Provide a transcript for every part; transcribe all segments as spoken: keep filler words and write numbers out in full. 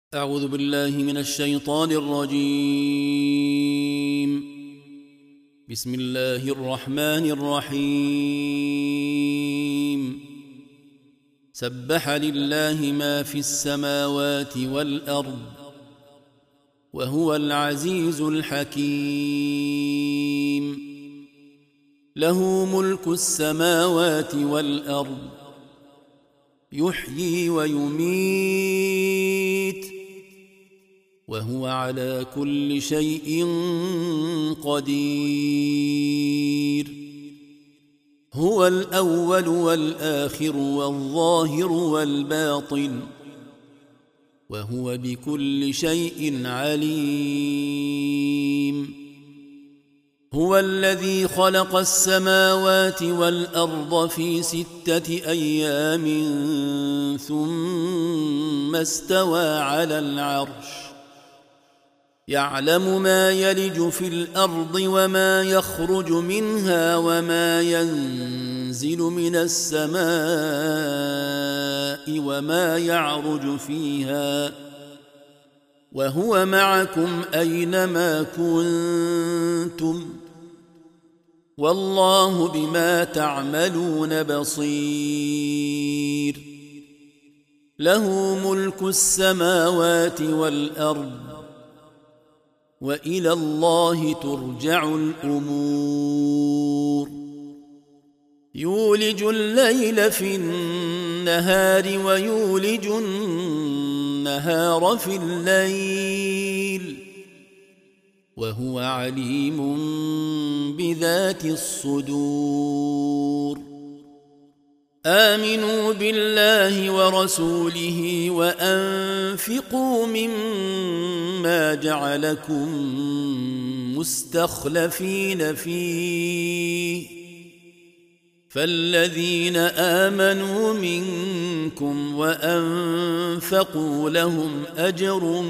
أعوذ بالله من الشيطان الرجيم. بسم الله الرحمن الرحيم. سبح لله ما في السماوات والأرض وهو العزيز الحكيم. له ملك السماوات والأرض يحيي ويميت وهو على كل شيء قدير. هو الأول والآخر والظاهر والباطن وهو بكل شيء عليم. هو الذي خلق السماوات والأرض في ستة أيام ثم استوى على العرش يعلم ما يلج في الأرض وما يخرج منها وما ينزل من السماء وما يعرج فيها وهو معكم أينما كنتم والله بما تعملون بصير. له ملك السماوات والأرض وإلى الله ترجع الأمور. يولج الليل في النهار ويولج النهار في الليل وهو عليم بذات الصدور. آمنوا بالله ورسوله وأنفقوا مما جعلكم مستخلفين فيه فالذين آمنوا منكم وأنفقوا لهم أجر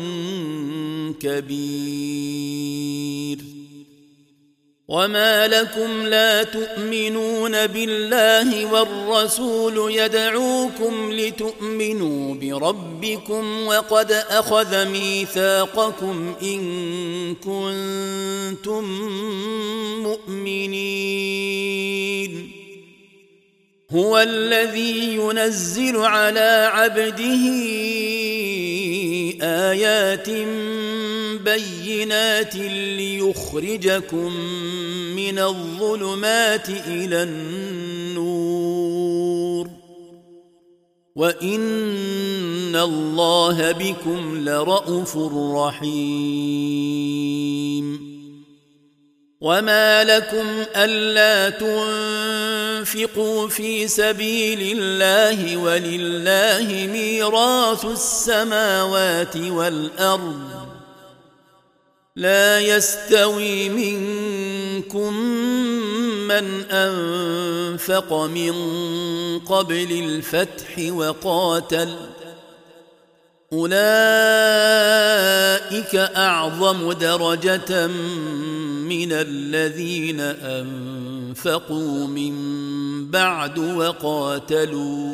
كبير. وما لكم لا تؤمنون بالله والرسول يدعوكم لتؤمنوا بربكم وقد أخذ ميثاقكم إن كنتم مؤمنين. هو الذي ينزل على عبده آيات بينات ليخرجكم من الظلمات إلى النور وإن الله بكم لرءوف رحيم. وما لكم ألا تنفقوا في سبيل الله ولله ميراث السماوات والأرض لا يستوي منكم من أنفق من قبل الفتح وقاتل أولئك أعظم درجة من الذين أنفقوا من بعد وقاتلوا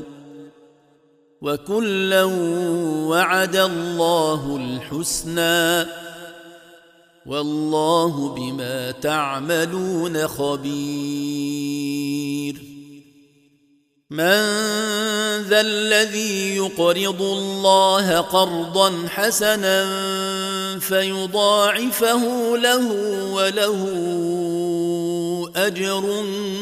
وكلا وعد الله الحسنى والله بما تعملون خبير. من ذا الذي يقرض الله قرضا حسنا فيضاعفه له وله أجر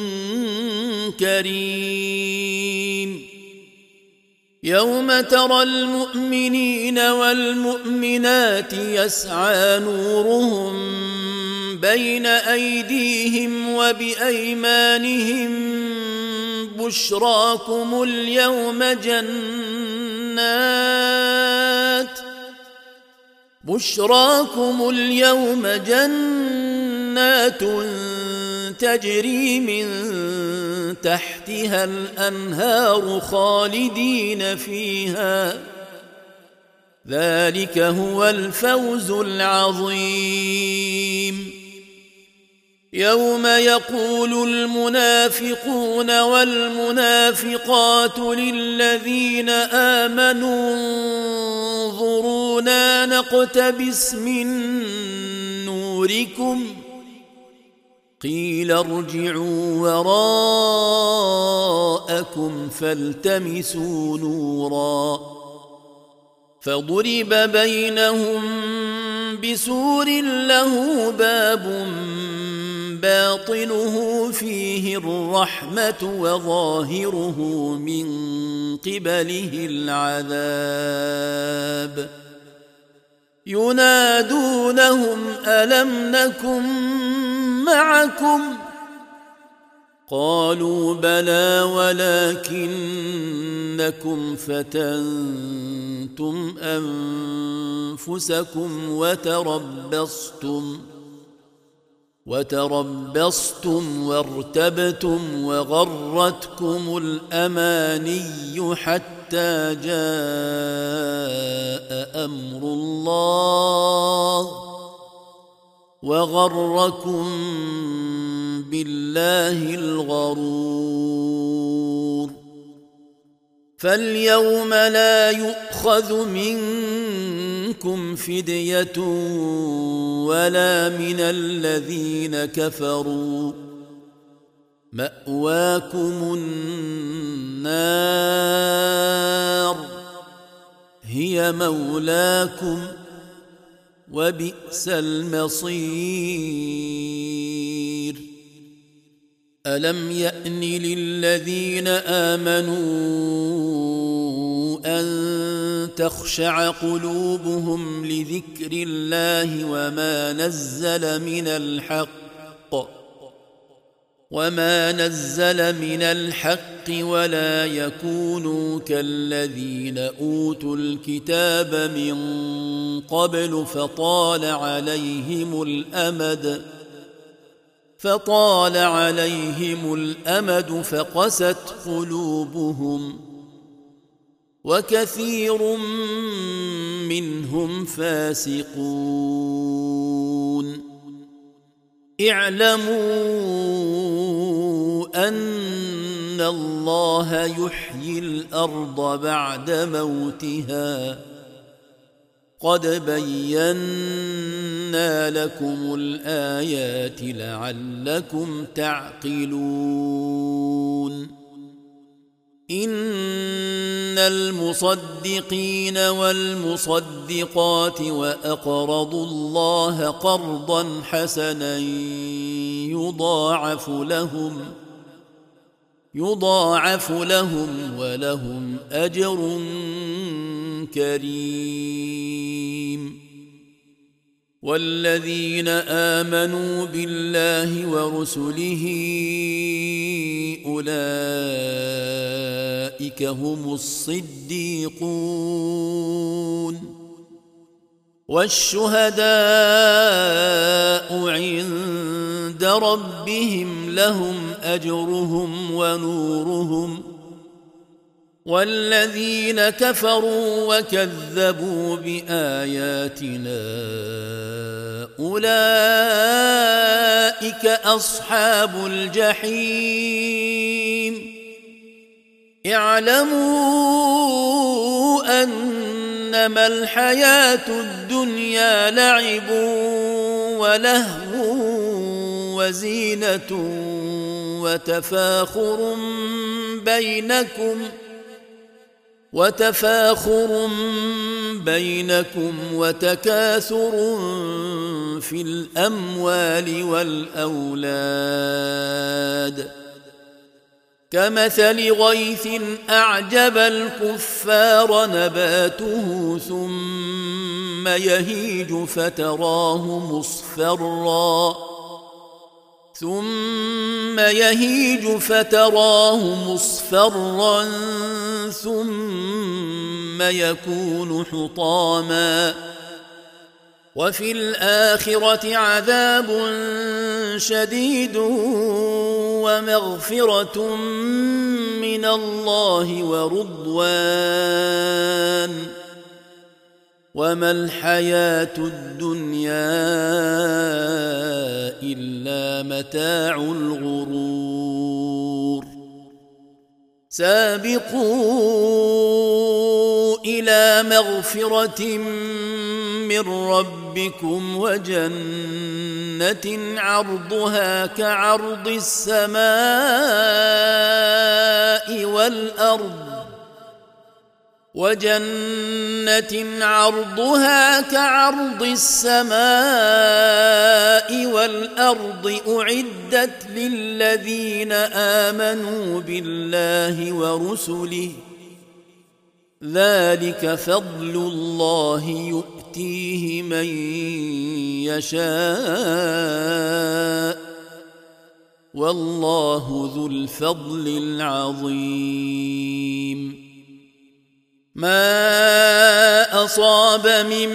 كريم. يوم ترى المؤمنين والمؤمنات يسعى نورهم بين أيديهم وبأيمانهم بشراكم اليوم جنات بشراكم اليوم جنات تجري من تحتها الأنهار خالدين فيها ذلك هو الفوز العظيم. يوم يقول المنافقون والمنافقات للذين آمنوا انظروا انظرونا نقتبس من نوركم قيل ارجعوا وراءكم فالتمسوا نورا فضرب بينهم بسور له باب باطنه فيه الرحمة وظاهره من قبله العذاب ينادونهم ألم نكن معكم قالوا بلى ولكنكم فتنتم أنفسكم وتربصتم وتربصتم وارتبتم وغرتكم الأماني حتى جاء أمر الله وغركم بالله الغرور فاليوم لا يؤخذ منكم فدية ولا من الذين كفروا مأواكم النار هي مولاكم وبئس المصير ألم يأن للذين آمنوا أن تخشع قلوبهم لذكر الله وما نزل من الحق وما نزل من الحق ولا يكونوا كالذين أوتوا الكتاب من قبل فطال عليهم الأمد فطال عليهم الأمد فقست قلوبهم وكثير منهم فاسقون اعلموا أن الله يحيي الأرض بعد موتها قد بينا لكم الآيات لعلكم تعقلون إن المصدقين والمصدقات وأقرضوا الله قرضا حسنا يضاعف لهم يضاعف لهم ولهم أجر كريم والذين آمنوا بالله ورسله أولئك هم الصديقون والشهداء عند ربهم لهم أجرهم ونورهم والذين كفروا وكذبوا بآياتنا أولئك أصحاب الجحيم اعلموا أنما الحياة الدنيا لعب ولهو وزينة وتفاخر بينكم وتفاخر بينكم وتكاثر في الأموال والأولاد كمثل غيث أعجب الكفار نباته ثم يهيج فتراه مصفرا ثم يهيج فتراه مصفرا ثم يكون حطاما وفي الآخرة عذاب شديد ومغفرة من الله ورضوان وما الحياة الدنيا إلا متاع الغرور سابقوا إلى مغفرة من ربكم وجنة عرضها كعرض السماء والأرض وجنة عرضها كعرض السماء والأرض أعدت للذين آمنوا بالله ورسله ذلك فضل الله يؤتيه من يشاء والله ذو الفضل العظيم ما أصاب من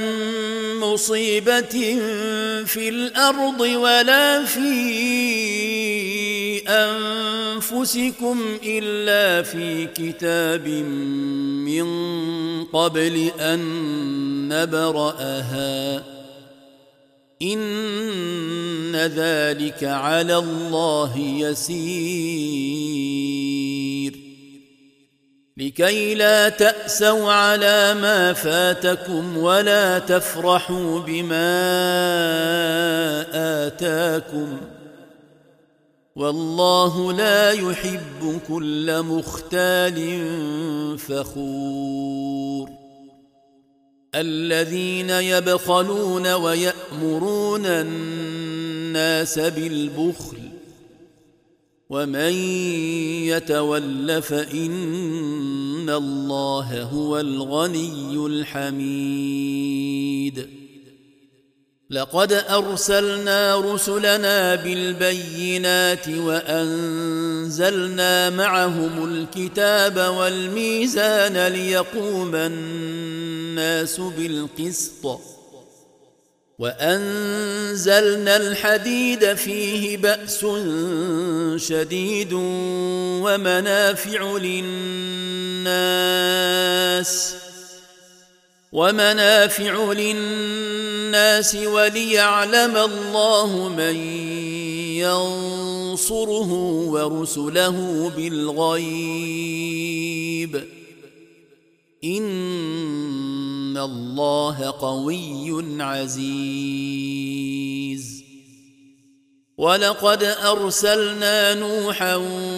مصيبة في الأرض ولا في أنفسكم إلا في كتاب من قبل أن نبرأها إن ذلك على الله يسير لكي لا تأسوا على ما فاتكم ولا تفرحوا بما آتاكم والله لا يحب كل مختال فخور الذين يبخلون ويأمرون الناس بالبخل ومن يتول فإن الله هو الغني الحميد لقد أرسلنا رسلنا بالبينات وأنزلنا معهم الكتاب والميزان ليقوم الناس بالقسط وأنزلنا الحديد فيه بأس شديد ومنافع للناس ومنافع للناس وليعلم الله من ينصره ورسله بالغيب إن الله قوي عزيز ولقد أرسلنا نوحا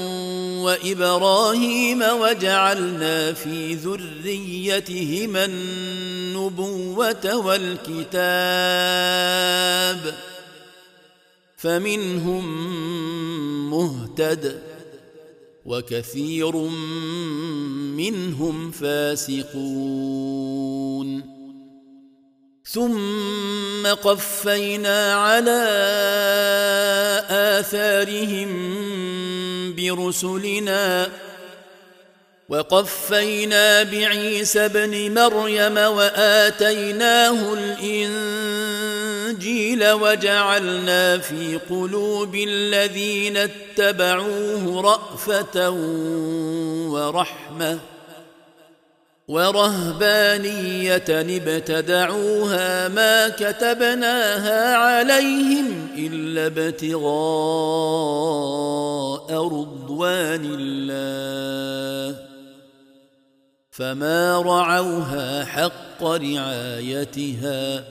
وإبراهيم وجعلنا في ذريتهما النبوة والكتاب فمنهم مهتد وكثير منهم فاسقون ثم قفينا على آثارهم برسلنا وقفينا بعيسى ابن مريم وآتيناه الإنجيل وجعلنا في قلوب الذين اتبعوه رأفة ورحمة ورهبانية ابتدعوها ما كتبناها عليهم إلا ابتغاء رضوان الله فما رعوها حق رعايتها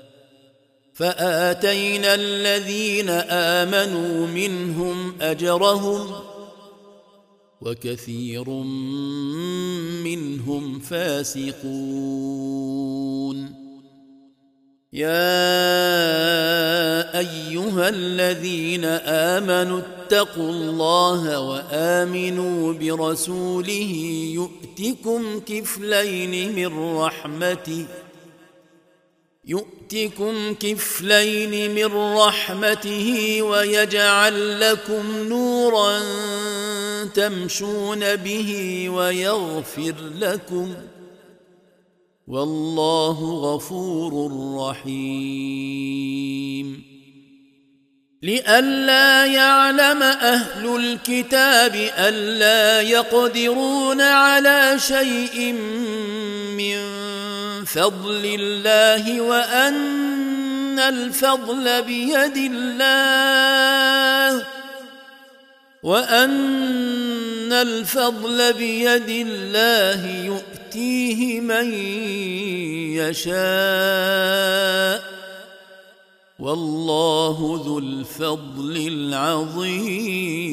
فآتينا الذين آمنوا منهم أجرهم وكثير منهم فاسقون يا أيها الذين آمنوا اتقوا الله وآمنوا برسوله يؤتكم كفلين من رحمته يؤتكم كفلين من رحمته ويجعل لكم نورا تمشون به ويغفر لكم والله غفور رحيم لئلا يعلم أهل الكتاب ألا يقدرون على شيء من فضل الله وأن الفضل بيد الله وأن الفضل بيد الله يؤتي يؤتيه من يشاء والله ذو الفضل العظيم.